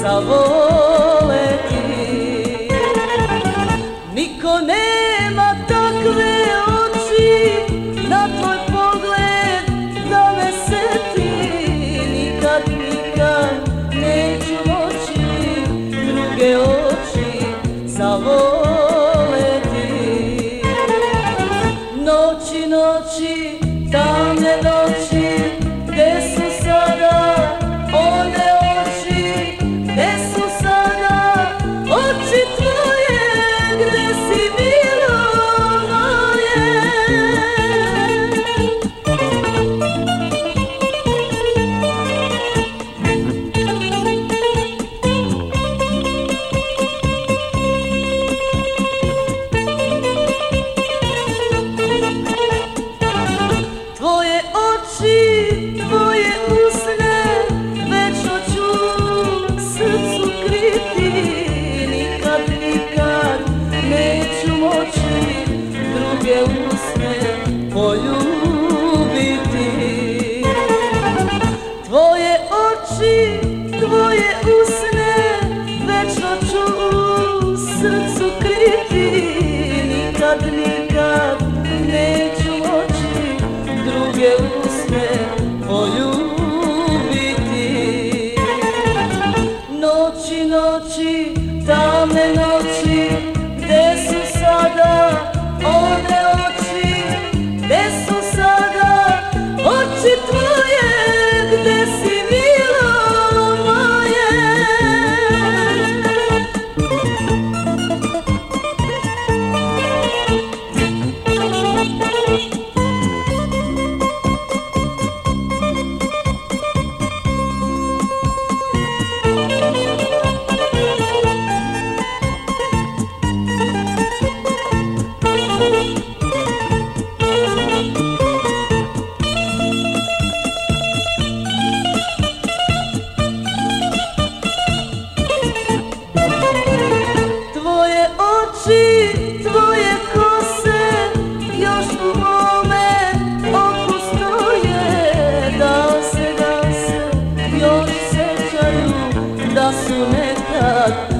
zavoleti. Niko nema takve oči, na tvoj pogled da me seti. Nikad, nikad neću moći druge oči zavoleti. Noći, noći, tamne noći, gde su sada one oči, gde su sada oči tvoje, gde si bilo moje. Tvoje oči, tvoje usne, večno ću srcu kriti. Nikad, nikad neću moći druge usne poljubiti. Tvoje oči, tvoje usne, večno ću srcu kriti. Nikad, nikad neću moći druge usne poljubiti. Noći, noći, tamne noći, gde su sada one oči, gde su sada oči tvoje, gde si bilo moje. Tvoje oči, tvoje kose, još u mome oku stoje. Da se još sećaju da su nekad